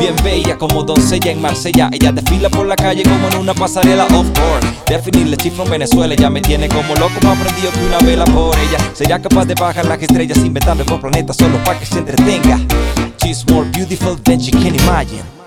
bien bella como doncella en Marsella. Ella desfila por la calle como en una pasarela, of course. Definirle chief from Venezuela, ella me tiene como loco, me ha aprendido que una vela por ella sería capaz de bajar las estrellas inventando nuevos planetas solo para que se entretenga. She's more beautiful than she can imagine.